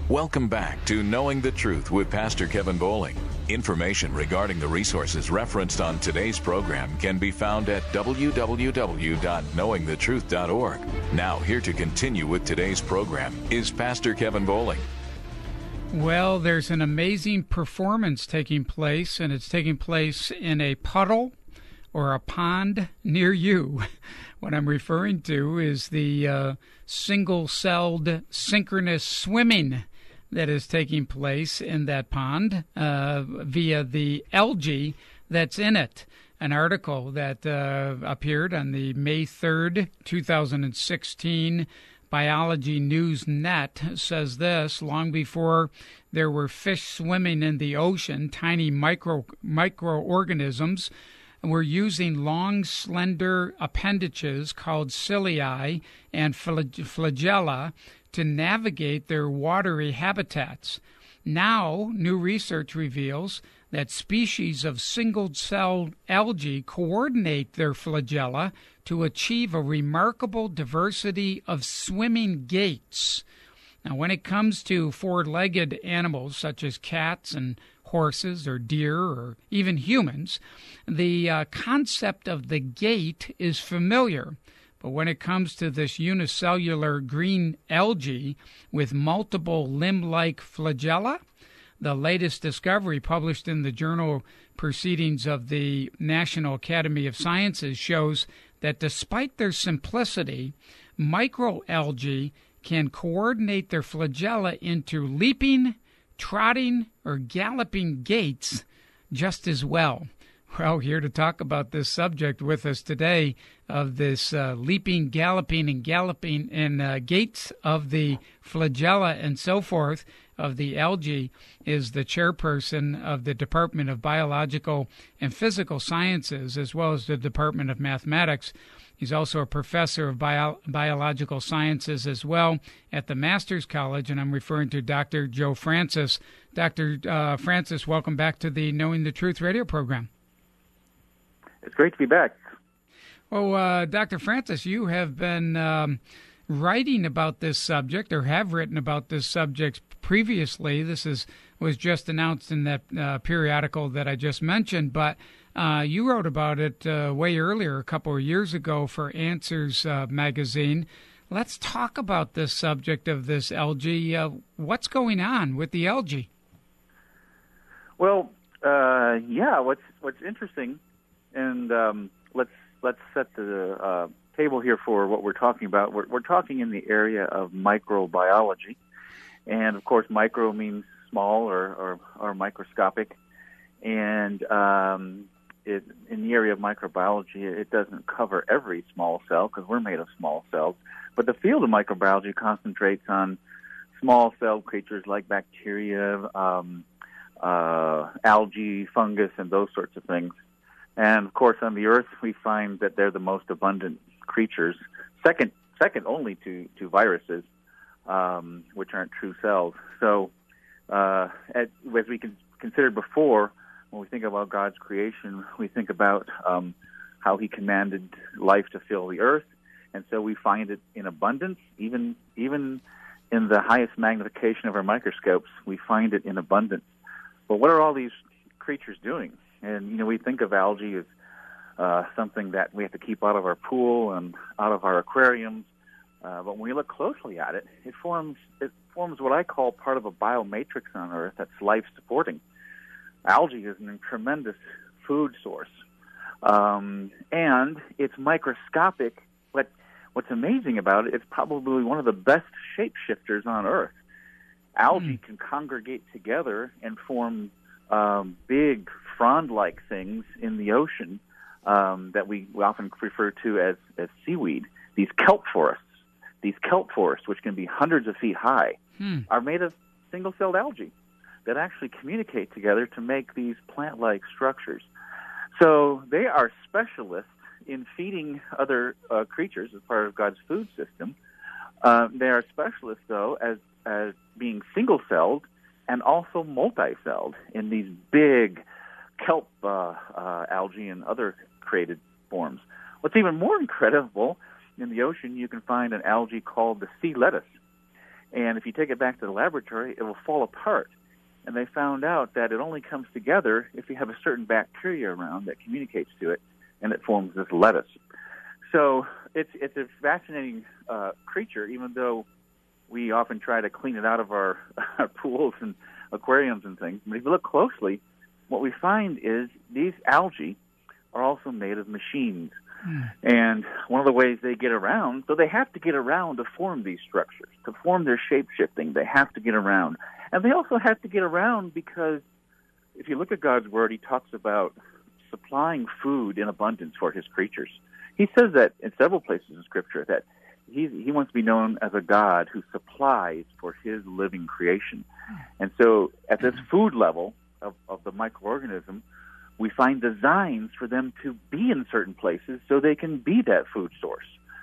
Welcome back to Knowing the Truth with Pastor Kevin Bowling. Information regarding the resources referenced on today's program can be found at www.knowingthetruth.org. Now, here to continue with today's program is Pastor Kevin Bowling. Well, there's an amazing performance taking place, and it's taking place in a puddle or a pond near you. What I'm referring to is the single-celled synchronous swimming that is taking place in that pond via the algae that's in it. An article that appeared on the May 3rd, 2016 Biology News Net says this: long before there were fish swimming in the ocean, tiny microorganisms were using long, slender appendages called cilii and flagella to navigate their watery habitats. Now, new research reveals that species of single-celled algae coordinate their flagella to achieve a remarkable diversity of swimming gaits. Now, when it comes to four-legged animals such as cats and horses or deer or even humans, the concept of the gait is familiar. But when it comes to this unicellular green algae with multiple limb-like flagella, the latest discovery published in the journal Proceedings of the National Academy of Sciences shows that despite their simplicity, microalgae can coordinate their flagella into leaping, trotting, or galloping gaits just as well. Well, here to talk about this subject with us today of this leaping, galloping, and gaits of the flagella and so forth of the algae is the chairperson of the Department of Biological and Physical Sciences, as well as the Department of Mathematics. He's also a professor of biological sciences as well at the Master's College, and I'm referring to Dr. Joe Francis. Dr. Francis, welcome back to the Knowing the Truth radio program. It's great to be back. Well, Dr. Francis, you have been writing about this subject, or have written about this subject previously. This was just announced in that periodical that I just mentioned, but you wrote about it way earlier, a couple of years ago, for Answers magazine. Let's talk about this subject of this algae. What's going on with the algae? Well, what's interesting, and let's set the table here for what we're talking about. We're talking in the area of microbiology, and of course, micro means small or microscopic, and in the area of microbiology, it doesn't cover every small cell because we're made of small cells, but the field of microbiology concentrates on small-celled creatures like bacteria, algae, fungus, and those sorts of things. And of course, on the Earth, we find that they're the most abundant creatures, second only to viruses, which aren't true cells. So, as we considered before, when we think about God's creation, we think about how He commanded life to fill the earth, and so we find it in abundance, even in the highest magnification of our microscopes, we find it in abundance. But what are all these creatures doing? And, we think of algae as something that we have to keep out of our pool and out of our aquariums. But when we look closely at it, it forms what I call part of a biomatrix on Earth that's life-supporting. Algae is a tremendous food source, and it's microscopic. But what's amazing about it, it's probably one of the best shapeshifters on Earth. Algae can congregate together and form big frond-like things in the ocean that we often refer to as seaweed. These kelp forests, which can be hundreds of feet high, are made of single-celled algae that actually communicate together to make these plant-like structures. So they are specialists in feeding other creatures as part of God's food system. They are specialists, though, as being single-celled and also multi-celled in these big kelp algae and other created forms. What's even more incredible, in the ocean you can find an algae called the sea lettuce. And if you take it back to the laboratory, it will fall apart. And they found out that it only comes together if you have a certain bacteria around that communicates to it, and it forms this lettuce. So it's a fascinating creature, even though we often try to clean it out of our pools and aquariums and things. But if you look closely, what we find is these algae are also made of machines. And one of the ways they get around, so they have to get around to form these structures, to form their shape-shifting. They have to get around. And they also have to get around because if you look at God's Word, He talks about supplying food in abundance for His creatures. He says that in several places in Scripture, that He wants to be known as a God who supplies for His living creation. And so at this food level of the microorganism, we find designs for them to be in certain places so they can be that food source.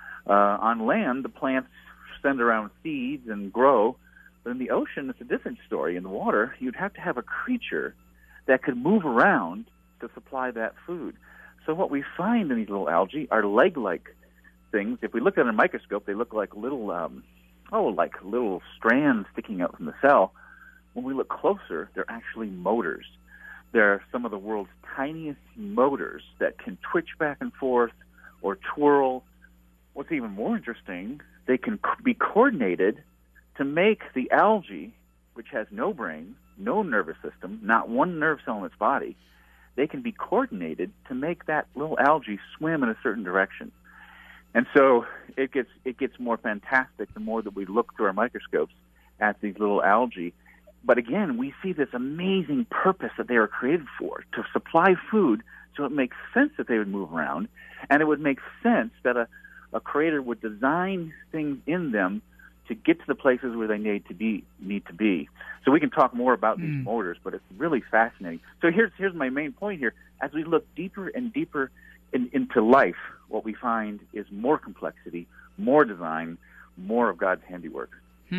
On land, the plants send around seeds and grow, but in the ocean, it's a different story. In the water, you'd have to have a creature that could move around to supply that food. So what we find in these little algae are leg-like things. If we look at a microscope, they look like little, like little strands sticking out from the cell. When we look closer, they're actually motors. They're some of the world's tiniest motors that can twitch back and forth or twirl. What's even more interesting, they can be coordinated to make the algae, which has no brain, no nervous system, not one nerve cell in its body, they can be coordinated to make that little algae swim in a certain direction. And so it gets more fantastic the more that we look through our microscopes at these little algae. But again, we see this amazing purpose that they were created for, to supply food, so it makes sense that they would move around, and it would make sense that a creator would design things in them to get to the places where they need to be. So we can talk more about these motors, but it's really fascinating. So here's my main point here. As we look deeper and deeper into life, what we find is more complexity, more design, more of God's handiwork.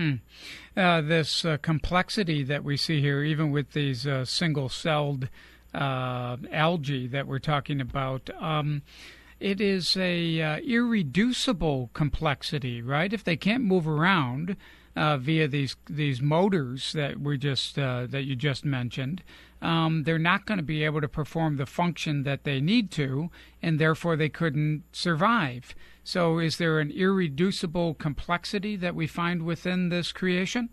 This complexity that we see here, even with these single-celled algae that we're talking about, it is a irreducible complexity, right? If they can't move around via these motors that you just mentioned, they're not going to be able to perform the function that they need to, and therefore they couldn't survive. So is there an irreducible complexity that we find within this creation?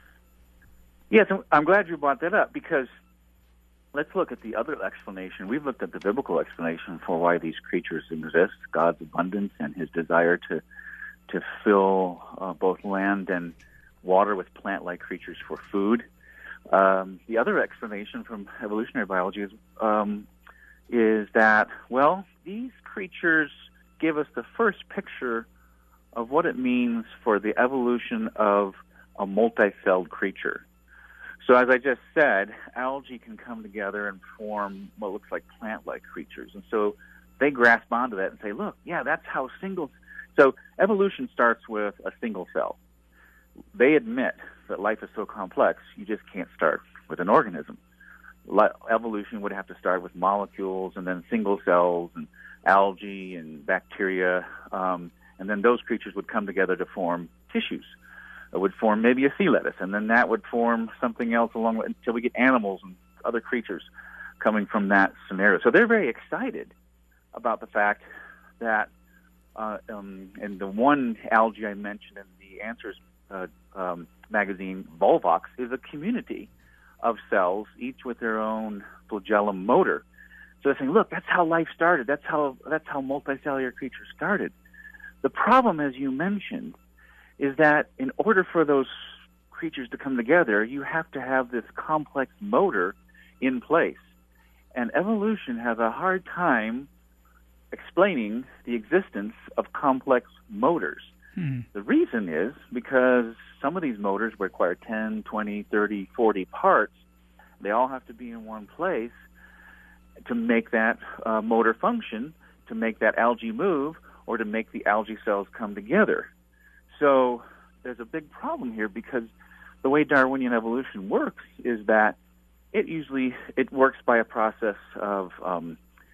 Yes, I'm glad you brought that up, because let's look at the other explanation. We've looked at the biblical explanation for why these creatures exist, God's abundance and His desire to fill both land and water with plant-like creatures for food. The other explanation from evolutionary biology is that, well, these creatures give us the first picture of what it means for the evolution of a multi-celled creature. So as I just said, algae can come together and form what looks like plant-like creatures. And so they grasp onto that and say, look, yeah, that's how So evolution starts with a single cell. They admit that life is so complex, you just can't start with an organism. Evolution would have to start with molecules and then single cells and algae and bacteria, and then those creatures would come together to form tissues. It would form maybe a sea lettuce, and then that would form something else along with, until we get animals and other creatures coming from that scenario. So they're very excited about the fact that, and the one algae I mentioned in the Answers magazine, Volvox, is a community of cells, each with their own flagellum motor. So they're saying, look, that's how life started. That's how multicellular creatures started. The problem, as you mentioned, is that in order for those creatures to come together, you have to have this complex motor in place. And evolution has a hard time explaining the existence of complex motors. The reason is because some of these motors require 10, 20, 30, 40 parts. They all have to be in one place to make that motor function, to make that algae move, or to make the algae cells come together. So there's a big problem here, because the way Darwinian evolution works is that it works by a process of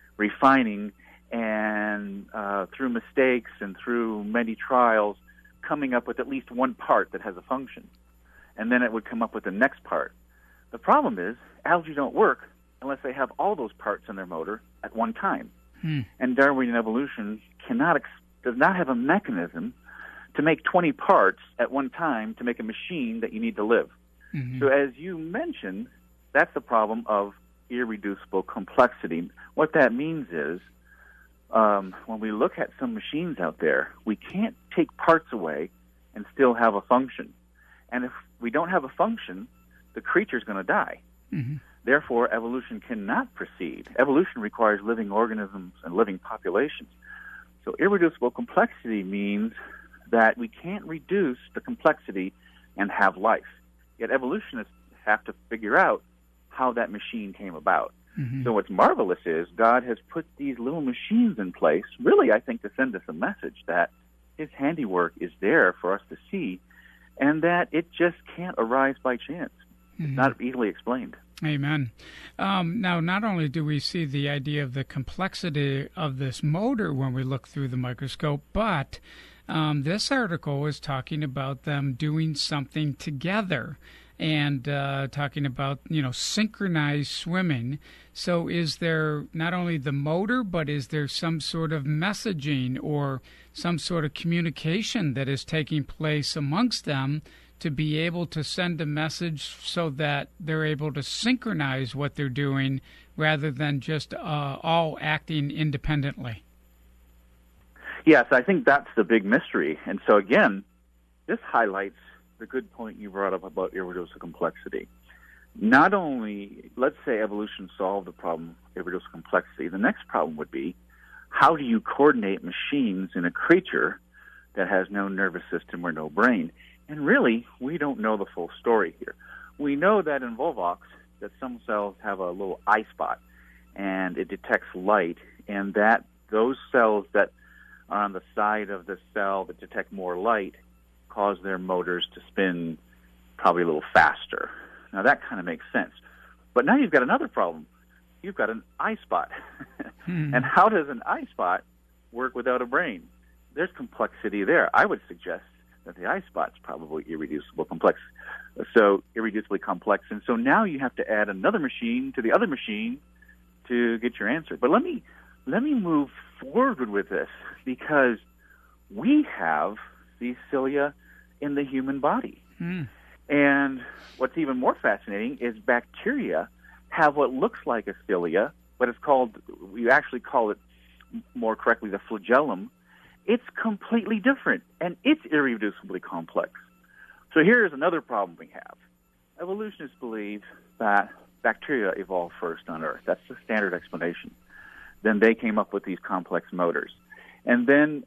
refining, and through mistakes and through many trials coming up with at least one part that has a function, and then it would come up with the next part. The problem is algae don't work unless they have all those parts in their motor at one time. And Darwinian evolution does not have a mechanism to make 20 parts at one time to make a machine that you need to live. So as you mentioned, that's the problem of irreducible complexity. What that means is when we look at some machines out there, we can't take parts away and still have a function. And if we don't have a function, the creature's going to die. Therefore, evolution cannot proceed. Evolution requires living organisms and living populations. So irreducible complexity means that we can't reduce the complexity and have life. Yet evolutionists have to figure out how that machine came about. So what's marvelous is God has put these little machines in place, really, I think, to send us a message that his handiwork is there for us to see, and that it just can't arise by chance. It's not easily explained. Amen. Now, not only do we see the idea of the complexity of this motor when we look through the microscope, but this article is talking about them doing something together and talking about, synchronized swimming. So is there not only the motor, but is there some sort of messaging or some sort of communication that is taking place amongst them to be able to send a message so that they're able to synchronize what they're doing rather than just all acting independently? Yes, I think that's the big mystery. And so, again, this highlights the good point you brought up about irreducible complexity. Not only, let's say evolution solved the problem of irreducible complexity, the next problem would be, how do you coordinate machines in a creature that has no nervous system or no brain? And really, we don't know the full story here. We know that in Volvox, that some cells have a little eye spot, and it detects light, and that those cells that are on the side of the cell that detect more light cause their motors to spin probably a little faster. Now, that kind of makes sense. But now you've got another problem. You've got an eye spot. And how does an eye spot work without a brain? There's complexity there. I would suggest that the eye spot's probably irreducibly complex. And so now you have to add another machine to the other machine to get your answer. But let me move forward with this, because we have these cilia in the human body. And what's even more fascinating is bacteria have what looks like a cilia, but we actually call it more correctly the flagellum. It's completely different, and it's irreducibly complex. So here's another problem we have. Evolutionists believe that bacteria evolved first on Earth. That's the standard explanation. Then they came up with these complex motors. And then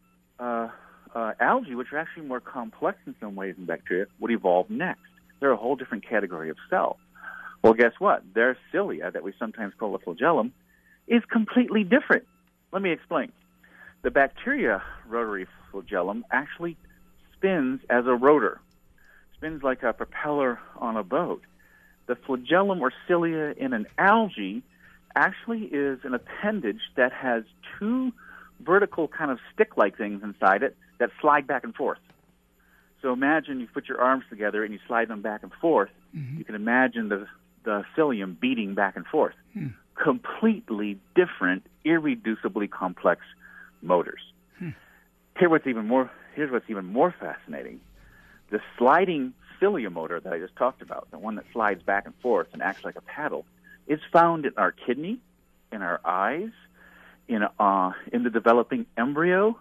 algae, which are actually more complex in some ways than bacteria, would evolve next. They're a whole different category of cell. Well, guess what? Their cilia, that we sometimes call the flagellum, is completely different. Let me explain. The bacteria rotary flagellum actually spins as a rotor, spins like a propeller on a boat. The flagellum or cilia in an algae actually is an appendage that has two vertical kind of stick-like things inside it that slide back and forth. So imagine you put your arms together and you slide them back and forth. You can imagine the cilium beating back and forth. Completely different, irreducibly complex motors. Here's what's even more fascinating. The sliding cilia motor that I just talked about, the one that slides back and forth and acts like a paddle, is found in our kidney, in our eyes, in the developing embryo,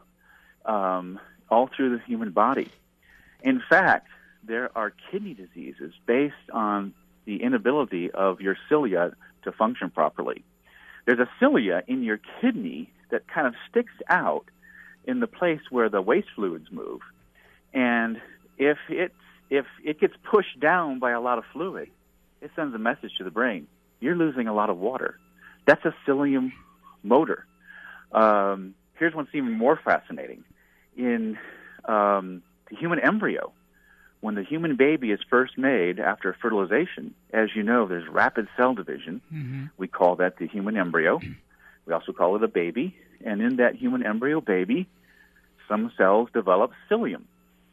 all through the human body. In fact, there are kidney diseases based on the inability of your cilia to function properly. There's a cilia in your kidney that kind of sticks out in the place where the waste fluids move. And if it gets pushed down by a lot of fluid, it sends a message to the brain. You're losing a lot of water. That's a cilium motor. Here's what's even more fascinating. In the human embryo, when the human baby is first made after fertilization, as you know, there's rapid cell division. We call that the human embryo. We also call it a baby. And in that human embryo baby, some cells develop cilium.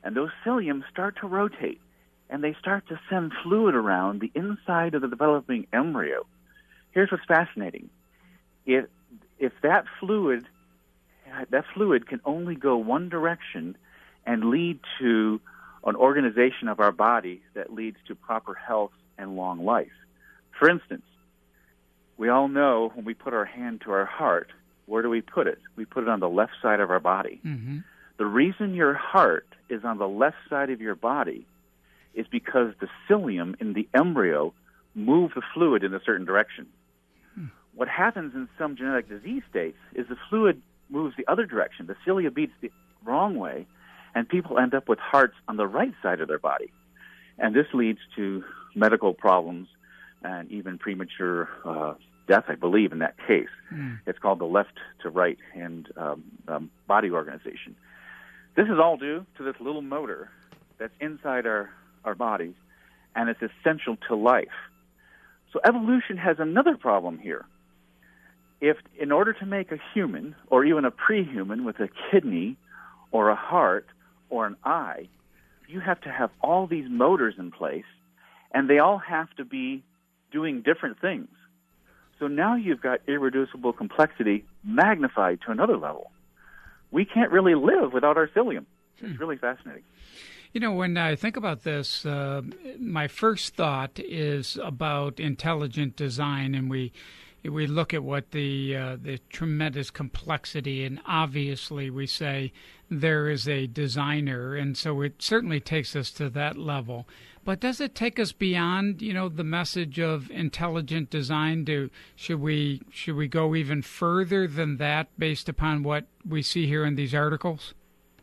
And those cilium start to rotate, and they start to send fluid around the inside of the developing embryo. Here's what's fascinating. If that fluid can only go one direction and lead to an organization of our body that leads to proper health and long life. For instance, we all know when we put our hand to our heart, where do we put it? We put it on the left side of our body. Mm-hmm. The reason your heart is on the left side of your body is because the cilium in the embryo move the fluid in a certain direction. What happens in some genetic disease states is the fluid moves the other direction. The cilia beats the wrong way, and people end up with hearts on the right side of their body. And this leads to medical problems and even premature death, I believe, in that case. It's called the left to right hand body organization. This is all due to this little motor that's inside our bodies, and it's essential to life. So evolution has another problem here. If in order to make a human, or even a pre-human with a kidney or a heart or an eye, you have to have all these motors in place, and they all have to be doing different things. So now you've got irreducible complexity magnified to another level. We can't really live without our cilium. It's really fascinating. You know, when I think about this, my first thought is about intelligent design, and we look at what the tremendous complexity, and obviously we say there is a designer, and so it certainly takes us to that level. But does it take us beyond, you know, the message of intelligent design? Should we go even further than that based upon what we see here in these articles?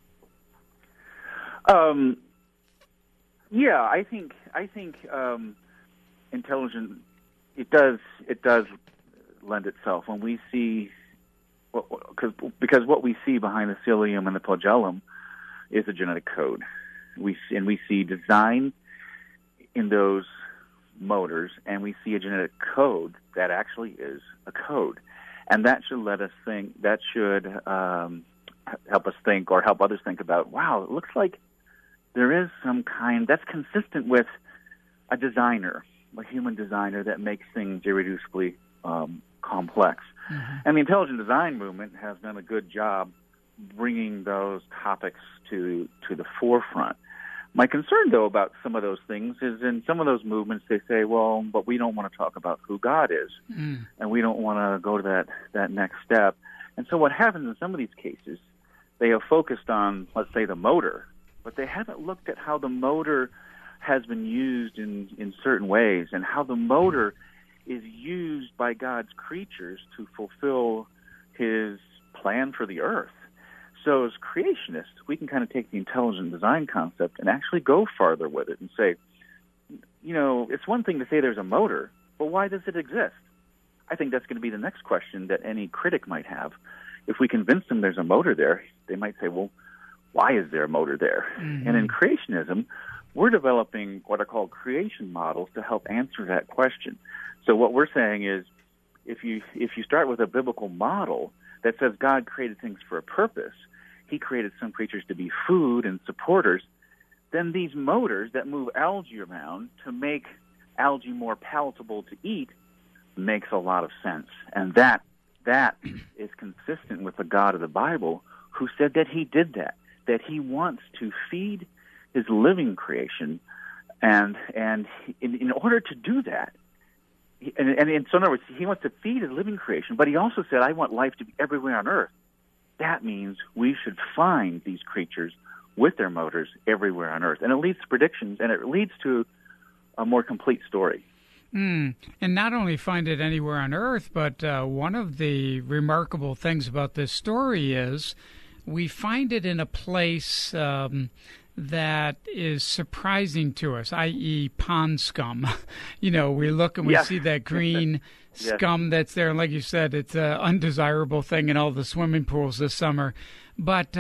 Yeah, I think intelligent. It does lend itself when we see, because what we see behind the cilium and the flagellum is a genetic code. We see design in those motors, and we see a genetic code that actually is a code, and that should let us think. That should help us think, or help others think about. Wow, it looks like there is some kind that's consistent with a designer, a human designer that makes things irreducibly complex. Mm-hmm. And the intelligent design movement has done a good job bringing those topics to the forefront. My concern, though, about some of those things is in some of those movements they say, well, but we don't want to talk about who God is, and we don't want to go to that next step. And so what happens in some of these cases, they have focused on, let's say, the motor, but they haven't looked at how the motor has been used in certain ways, and how the motor is used by God's creatures to fulfill his plan for the earth. So as creationists, we can kind of take the intelligent design concept and actually go farther with it and say, you know, it's one thing to say there's a motor, but why does it exist? I think that's going to be the next question that any critic might have. If we convince them there's a motor there, they might say, well, why is there a motor there? Mm-hmm. And in creationism, we're developing what are called creation models to help answer that question. So what we're saying is, if you start with a biblical model that says God created things for a purpose, he created some creatures to be food and supporters, then these motors that move algae around to make algae more palatable to eat makes a lot of sense. And that is consistent with the God of the Bible, who said that he did that he wants to feed his living creation, and in order to do that, and so in other words, he wants to feed his living creation, but he also said, I want life to be everywhere on earth. That means we should find these creatures with their motors everywhere on earth. And it leads to predictions, and it leads to a more complete story. And not only find it anywhere on earth, but one of the remarkable things about this story is we find it in a place that is surprising to us, i.e. pond scum. You know, we look and we see that green scum that's there. And like you said, it's an undesirable thing in all the swimming pools this summer. But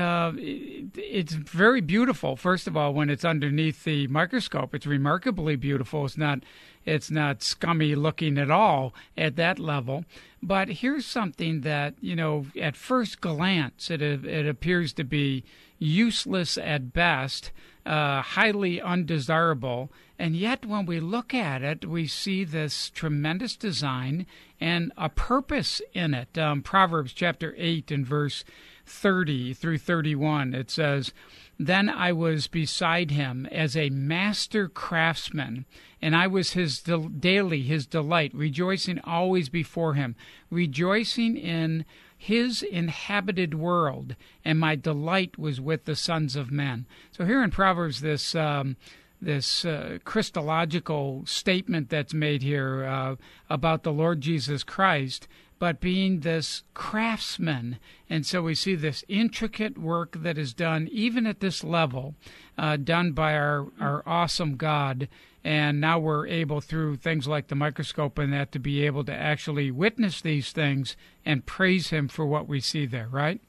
it's very beautiful. First of all, when it's underneath the microscope, it's remarkably beautiful. It's not scummy looking at all at that level. But here's something that, you know, at first glance, it appears to be, useless at best, highly undesirable. And yet when we look at it, we see this tremendous design and a purpose in it. Proverbs chapter 8 and verse 30 through 31, it says, "Then I was beside him as a master craftsman, and I was his daily his delight, rejoicing always before him, rejoicing in his inhabited world, and my delight was with the sons of men." So here in Proverbs, this Christological statement that's made here about the Lord Jesus Christ, but being this craftsman. And so we see this intricate work that is done even at this level, done by our awesome God. And now we're able, through things like the microscope and that, to be able to actually witness these things and praise him for what we see there, right?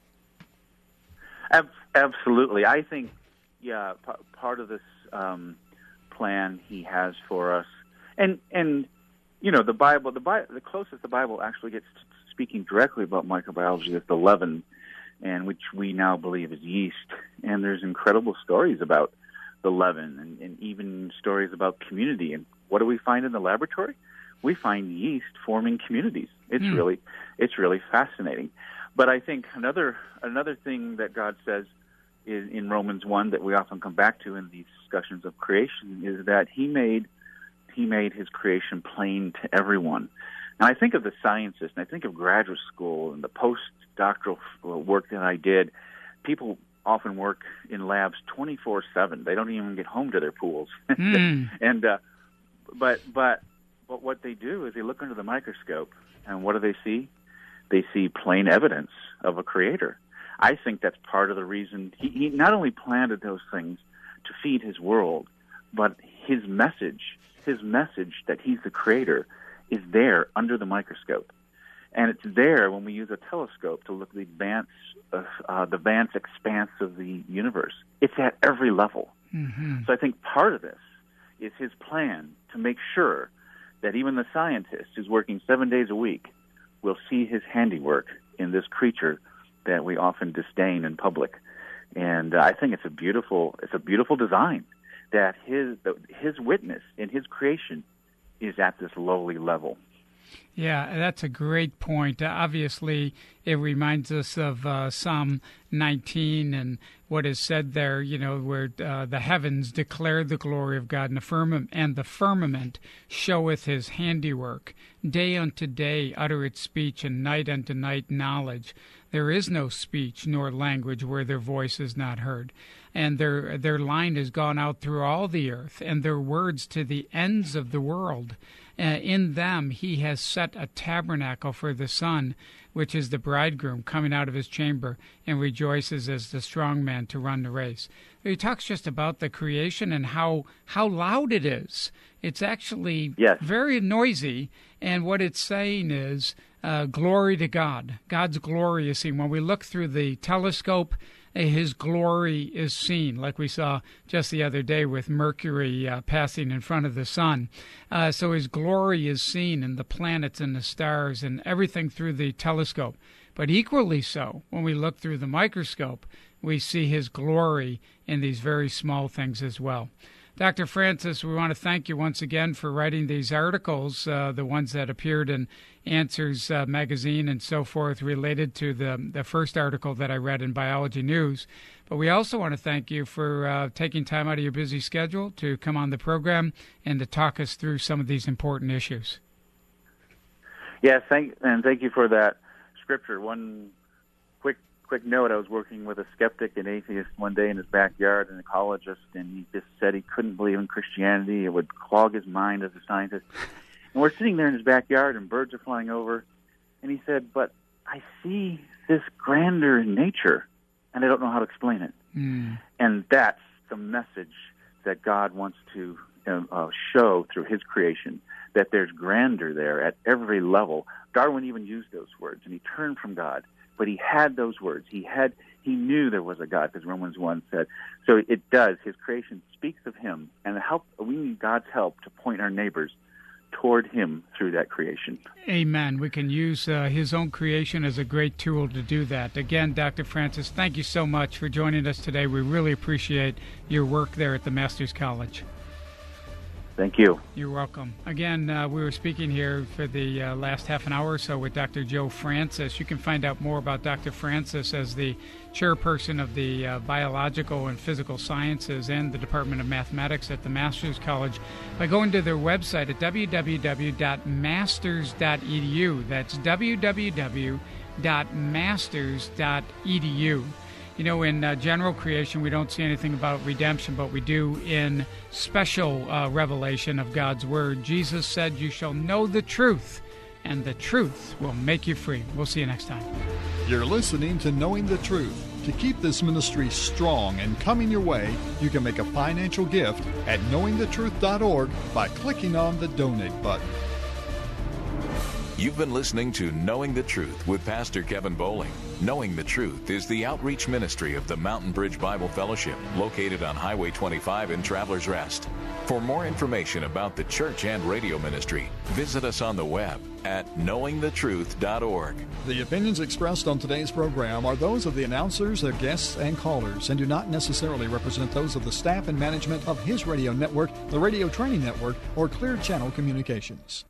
Absolutely. I think, part of this plan he has for us, and the Bible, the closest the Bible actually gets to speaking directly about microbiology is the leaven, and which we now believe is yeast. And there's incredible stories about the leaven, and even stories about community. And what do we find in the laboratory? We find yeast forming communities. It's really fascinating. But I think another thing that God says is in Romans 1 that we often come back to in these discussions of creation is that He made His creation plain to everyone. And I think of the scientists, and I think of graduate school and the postdoctoral work that I did. People often work in labs 24/7. They don't even get home to their pools. And but what they do is they look under the microscope, and what do they see? They see plain evidence of a creator. I think that's part of the reason he not only planted those things to feed his world, but his message that he's the creator is there under the microscope. And it's there when we use a telescope to look at the vast expanse of the universe. It's at every level. Mm-hmm. So I think part of this is his plan to make sure that even the scientist who's working 7 days a week will see his handiwork in this creature that we often disdain in public. And I think it's a beautiful design that his witness in his creation is at this lowly level. Yeah, that's a great point. Obviously, it reminds us of Psalm 19 and what is said there, where the heavens declare the glory of God, and the firmament showeth his handiwork. Day unto day uttereth speech, and night unto night knowledge. There is no speech nor language where their voice is not heard. And their line has gone out through all the earth, and their words to the ends of the world. In them he has set a tabernacle for the sun, which is the bridegroom coming out of his chamber, and rejoices as the strong man to run the race. He talks just about the creation and how loud it is. It's actually very noisy, and what it's saying is glory to God. God's glory is seen. When we look through the telescope, his glory is seen, like we saw just the other day with Mercury passing in front of the sun. So his glory is seen in the planets and the stars and everything through the telescope. But equally so, when we look through the microscope, we see his glory in these very small things as well. Dr. Francis, we want to thank you once again for writing these articles, the ones that appeared in Answers magazine and so forth, related to the first article that I read in Biology News. But we also want to thank you for taking time out of your busy schedule to come on the program and to talk us through some of these important issues. Yes, thank you for that scripture. One quick note, I was working with a skeptic and atheist one day in his backyard, an ecologist, and he just said he couldn't believe in Christianity. It would clog his mind as a scientist. And we're sitting there in his backyard, and birds are flying over, and he said, but I see this grandeur in nature, and I don't know how to explain it. And that's the message that God wants to show through his creation, that there's grandeur there at every level. Darwin even used those words, and he turned from God. But he had those words. He knew there was a God, as Romans 1 said. So it does. His creation speaks of him, and we need God's help to point our neighbors toward Him through that creation. Amen. We can use His own creation as a great tool to do that. Again, Dr. Francis, thank you so much for joining us today. We really appreciate your work there at the Master's College. Thank you. You're welcome. Again, we were speaking here for the last half an hour or so with Dr. Joe Francis. You can find out more about Dr. Francis as the chairperson of the Biological and Physical Sciences and the Department of Mathematics at the Master's College by going to their website at www.masters.edu. That's www.masters.edu. You know, in general creation, we don't see anything about redemption, but we do in special revelation of God's Word. Jesus said, "You shall know the truth, and the truth will make you free." We'll see you next time. You're listening to Knowing the Truth. To keep this ministry strong and coming your way, you can make a financial gift at knowingthetruth.org by clicking on the Donate button. You've been listening to Knowing the Truth with Pastor Kevin Bowling. Knowing the Truth is the outreach ministry of the Mountain Bridge Bible Fellowship, located on Highway 25 in Travelers Rest. For more information about the church and radio ministry, visit us on the web at knowingthetruth.org. The opinions expressed on today's program are those of the announcers, their guests, and callers, and do not necessarily represent those of the staff and management of His Radio Network, the Radio Training Network, or Clear Channel Communications.